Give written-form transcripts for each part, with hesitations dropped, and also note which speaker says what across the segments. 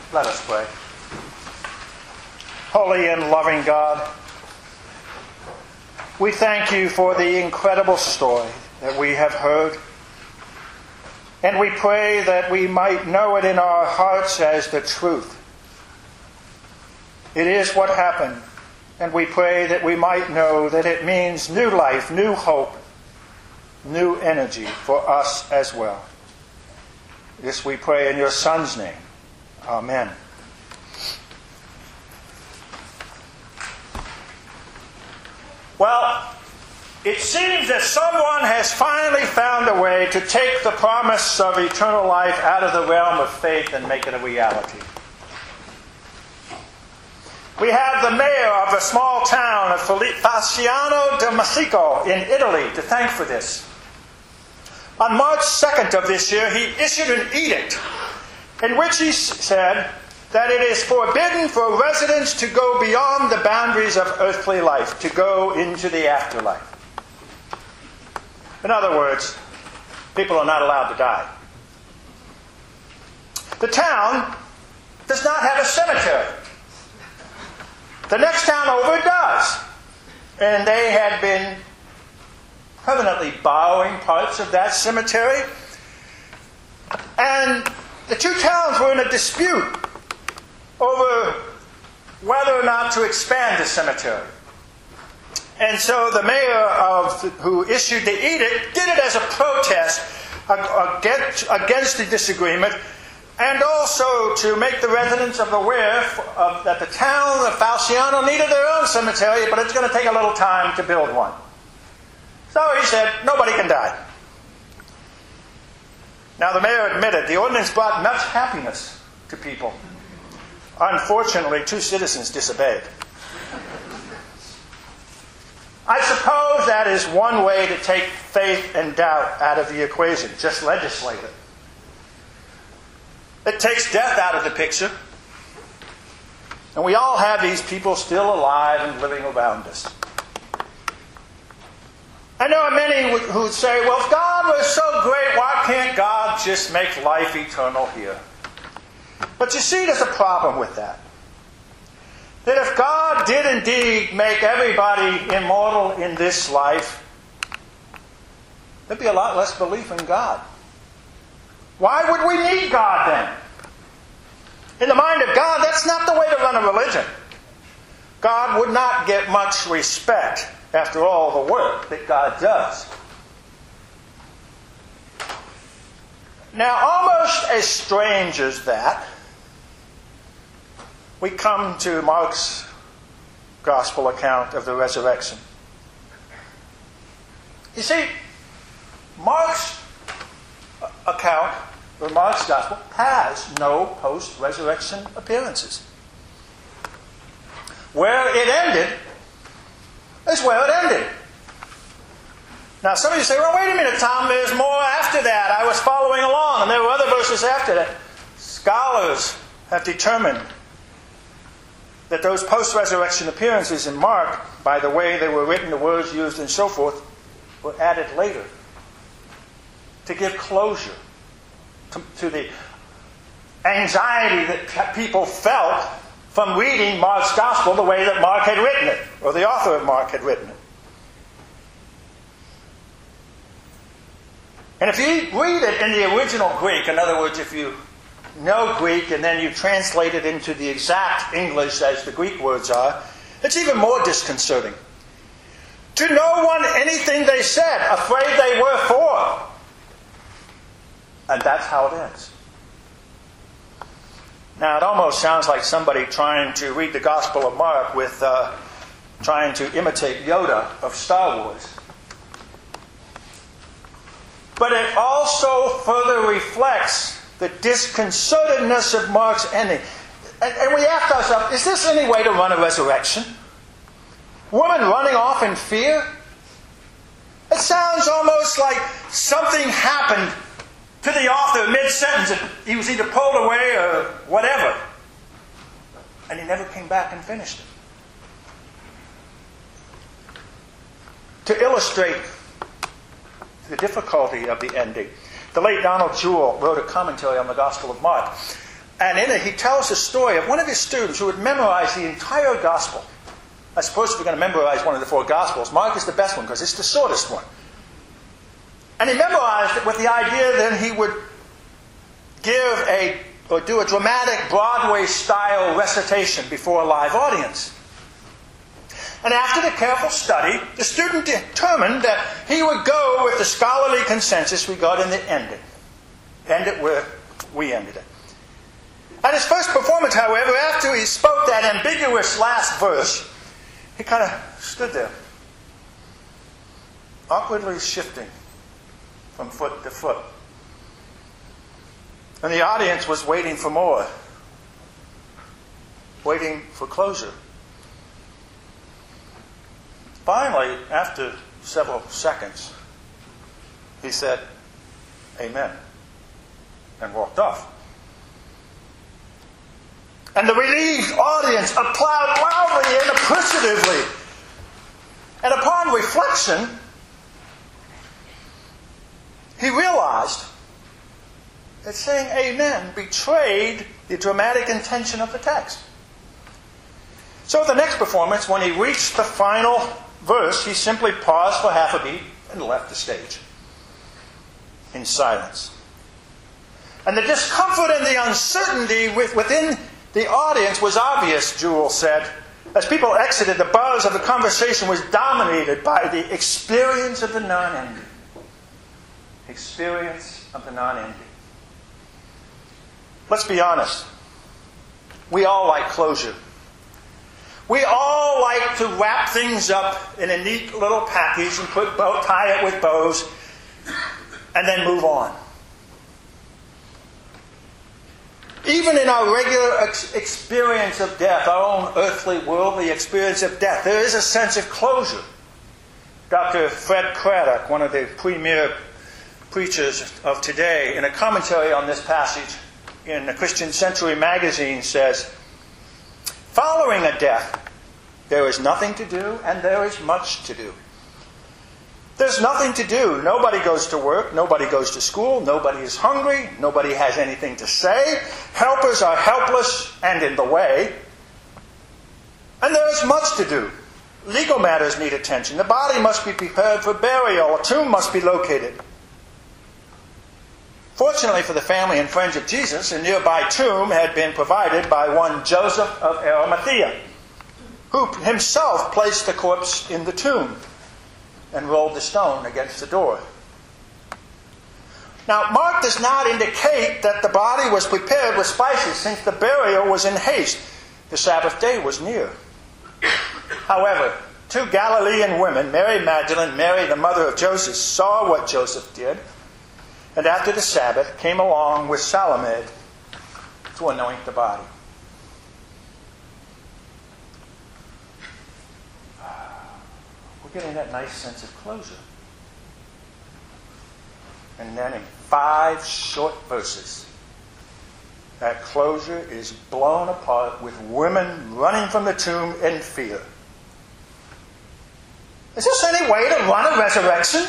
Speaker 1: Let us pray. Holy and loving God, we thank you for the incredible story that we have heard. And we pray that we might know it in our hearts as the truth. It is what happened. And we pray that we might know that it means new life, new hope, new energy for us as well. This we pray in your Son's name. Amen. Well, it seems that someone has finally found a way to take the promise of eternal life out of the realm of faith and make it a reality. We have the mayor of a small town of Falciano del Masico in Italy to thank for this. On March 2nd of this year, he issued an edict in which he said that it is forbidden for residents to go beyond the boundaries of earthly life, to go into the afterlife. In other words, people are not allowed to die. The town does not have a cemetery. The next town over does. And they had been permanently borrowing parts of that cemetery. And the two towns were in a dispute over whether or not to expand the cemetery. And so the mayor who issued the edict did it as a protest against the disagreement, and also to make the residents aware that the town of Falciano needed their own cemetery, but it's going to take a little time to build one. So he said, nobody can die. Now the mayor admitted the ordinance brought much happiness to people. Unfortunately, 2 citizens disobeyed. I suppose that is one way to take faith and doubt out of the equation. Just legislate it. It takes death out of the picture. And we all have these people still alive and living around us. I know many who say, well, if God was so great, why can't God just make life eternal here? But you see, there's a problem with that. That if God did indeed make everybody immortal in this life, there'd be a lot less belief in God. Why would we need God then? In the mind of God, that's not the way to run a religion. God would not get much respect after all the work that God does. Now, almost as strange as that, we come to Mark's gospel account of the resurrection. You see, Mark's account, or Mark's gospel, has no post-resurrection appearances. Where it ended is where it ended. Now, some of you say, well, wait a minute, Tom, there's more after that. I was following along, and there were other verses after that. Scholars have determined that those post-resurrection appearances in Mark, by the way they were written, the words used, and so forth, were added later to give closure to the anxiety that people felt from reading Mark's gospel the way that Mark had written it, or the author of Mark had written it. And if you read it in the original Greek, in other words, if you know Greek and then you translate it into the exact English as the Greek words are, it's even more disconcerting. To no one anything they said, afraid they were for. And that's how it ends. Now, it almost sounds like somebody trying to read the Gospel of Mark with trying to imitate Yoda of Star Wars. But it also further reflects the disconcertedness of Mark's ending. And we ask ourselves, is this any way to run a resurrection? Woman running off in fear? It sounds almost like something happened to the author mid-sentence. He was either pulled away or whatever. And he never came back and finished it. To illustrate the difficulty of the ending, the late Donald Jewell wrote a commentary on the Gospel of Mark. And in it, he tells the story of one of his students who had memorized the entire gospel. I suppose if you're going to memorize one of the 4 gospels, Mark is the best one because it's the shortest one. And he memorized it with the idea that he would do a dramatic Broadway-style recitation before a live audience. And after the careful study, the student determined that he would go with the scholarly consensus regarding the ending. End it where we ended it. At his first performance, however, after he spoke that ambiguous last verse, he kind of stood there, awkwardly shifting from foot to foot. And the audience was waiting for more, waiting for closure. Finally, after several seconds, he said, "Amen," and walked off. And the relieved audience applauded loudly and appreciatively. And upon reflection, he realized that saying amen betrayed the dramatic intention of the text. So at the next performance, when he reached the final verse, he simply paused for half a beat and left the stage in silence. And the discomfort and the uncertainty within the audience was obvious, Jewell said. As people exited, the buzz of the conversation was dominated by the experience of the non-ending. Experience of the non-ending. Let's be honest. We all like closure. We all like to wrap things up in a neat little package and tie it with bows and then move on. Even in our regular experience of death, our own earthly, worldly experience of death, there is a sense of closure. Dr. Fred Craddock, one of the premier preachers of today, in a commentary on this passage in the Christian Century magazine says, "Following a death, there is nothing to do and there is much to do. There's nothing to do. Nobody goes to work. Nobody goes to school. Nobody is hungry. Nobody has anything to say. Helpers are helpless and in the way. And there is much to do. Legal matters need attention. The body must be prepared for burial. A tomb must be located. Fortunately for the family and friends of Jesus, a nearby tomb had been provided by one Joseph of Arimathea, who himself placed the corpse in the tomb and rolled the stone against the door." Now, Mark does not indicate that the body was prepared with spices since the burial was in haste. The Sabbath day was near. However, 2 Galilean women, Mary Magdalene, Mary the mother of Joseph, saw what Joseph did, and after the Sabbath came along with Salome to anoint the body. We're getting that nice sense of closure. And then in 5 short verses, that closure is blown apart with women running from the tomb in fear. Is this any way to run a resurrection?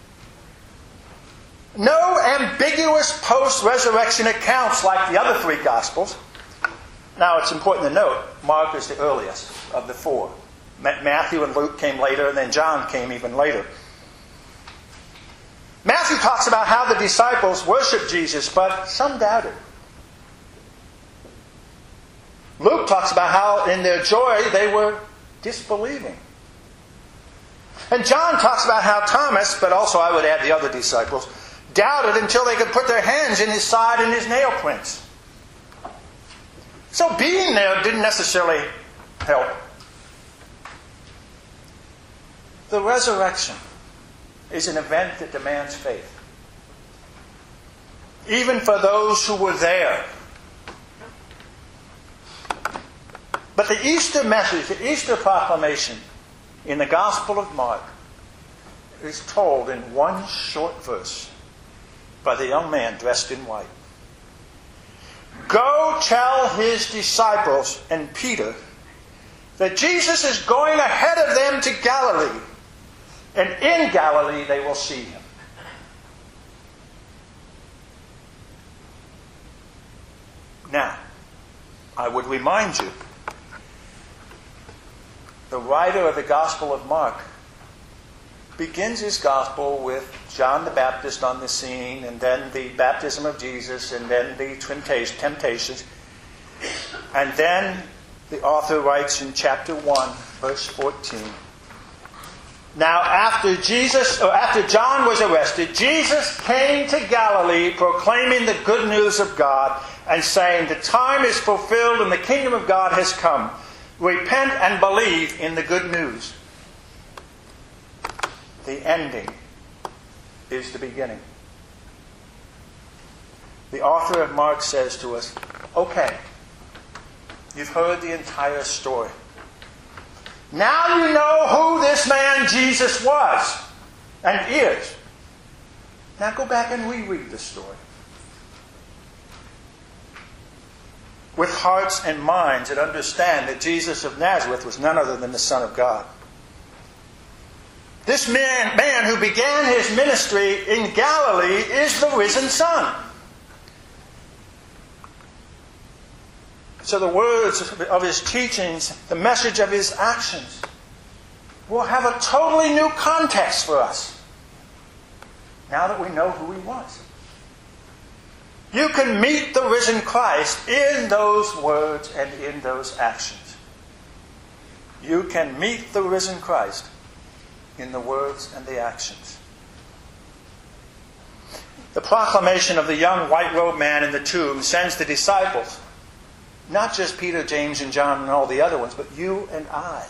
Speaker 1: No ambiguous post-resurrection accounts like the other 3 Gospels. Now, it's important to note, Mark is the earliest of the 4. Matthew and Luke came later, and then John came even later. Matthew talks about how the disciples worshiped Jesus, but some doubted. Luke talks about how in their joy they were disbelieving. And John talks about how Thomas, but also I would add the other disciples, doubted until they could put their hands in his side and his nail prints. So being there didn't necessarily help. The resurrection is an event that demands faith. Even for those who were there. But the Easter message, the Easter proclamation in the Gospel of Mark is told in 1 short verse by the young man dressed in white. "Go tell his disciples," and Peter, "that Jesus is going ahead of them to Galilee. And in Galilee they will see him." Now, I would remind you, the writer of the Gospel of Mark begins his Gospel with John the Baptist on the scene, and then the baptism of Jesus, and then the temptations. And then the author writes in chapter 1, verse 14. Now after John was arrested, Jesus came to Galilee proclaiming the good news of God and saying, the time is fulfilled and the kingdom of God has come. Repent and believe in the good news. The ending is the beginning. The author of Mark says to us, okay, you've heard the entire story. Now you know who this man Jesus was and is. Now go back and reread the story. With hearts and minds that understand that Jesus of Nazareth was none other than the Son of God. This man who began his ministry in Galilee is the risen Son. So the words of his teachings, the message of his actions, will have a totally new context for us now that we know who he was. You can meet the risen Christ in those words and in those actions. You can meet the risen Christ in the words and the actions. The proclamation of the young white-robed man in the tomb sends the disciples, not just Peter, James, and John and all the other ones, but you and I.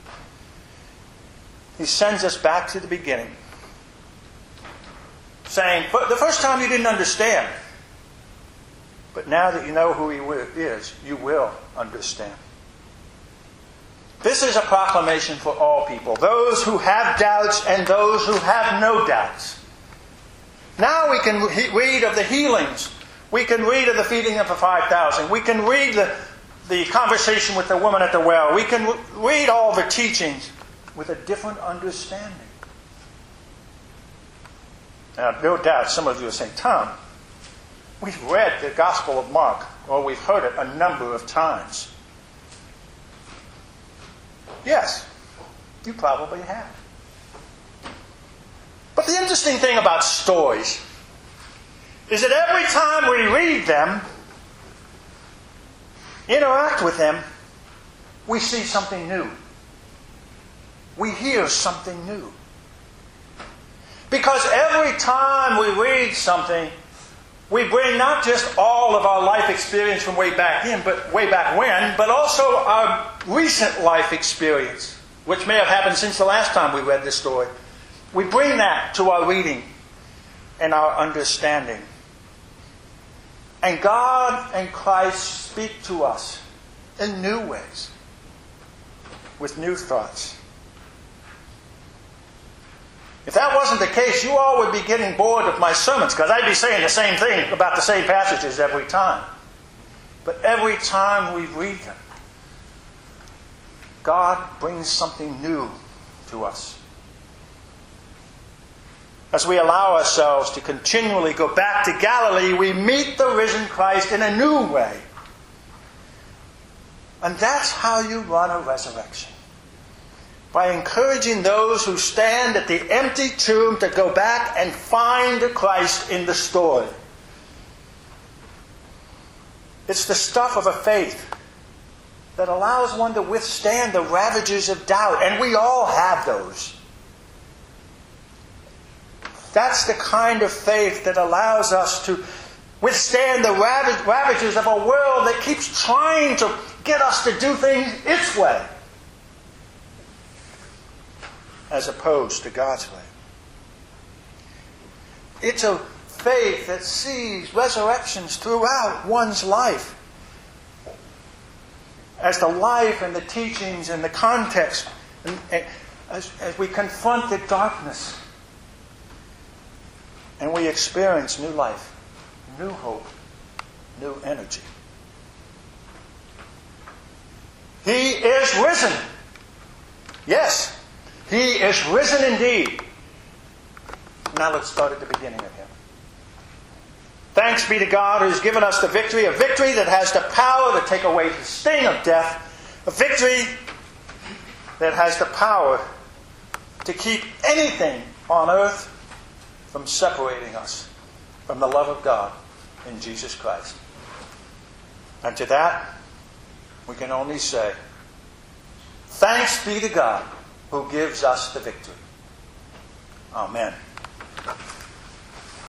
Speaker 1: He sends us back to the beginning, saying, the first time you didn't understand, but now that you know who he is, you will understand. This is a proclamation for all people, those who have doubts and those who have no doubts. Now we can read of the healings. We can read of the feeding of the 5,000. We can read the conversation with the woman at the well. We can read all the teachings with a different understanding. Now, no doubt some of you are saying, Tom, we've read the Gospel of Mark, or we've heard it a number of times. Yes, you probably have. But the interesting thing about stories is that every time we read them, interact with them, we see something new. We hear something new. Because every time we read something, we bring not just all of our life experience from way back when, but also our recent life experience, which may have happened since the last time we read this story. We bring that to our reading and our understanding. And God and Christ speak to us in new ways, with new thoughts. If that wasn't the case, you all would be getting bored of my sermons, because I'd be saying the same thing about the same passages every time. But every time we read them, God brings something new to us. As we allow ourselves to continually go back to Galilee, we meet the risen Christ in a new way. And that's how you run a resurrection. By encouraging those who stand at the empty tomb to go back and find the Christ in the story. It's the stuff of a faith that allows one to withstand the ravages of doubt, and we all have those. That's the kind of faith that allows us to withstand the ravages of a world that keeps trying to get us to do things its way, as opposed to God's way. It's a faith that sees resurrections throughout one's life, as the life and the teachings and the context, as we confront the darkness and we experience new life, new hope, new energy. He is risen. Yes, He is risen indeed. Now let's start at the beginning of Him. Thanks be to God who's given us the victory, a victory that has the power to take away the sting of death, a victory that has the power to keep anything on earth from separating us from the love of God in Jesus Christ. And to that, we can only say, thanks be to God who gives us the victory. Amen.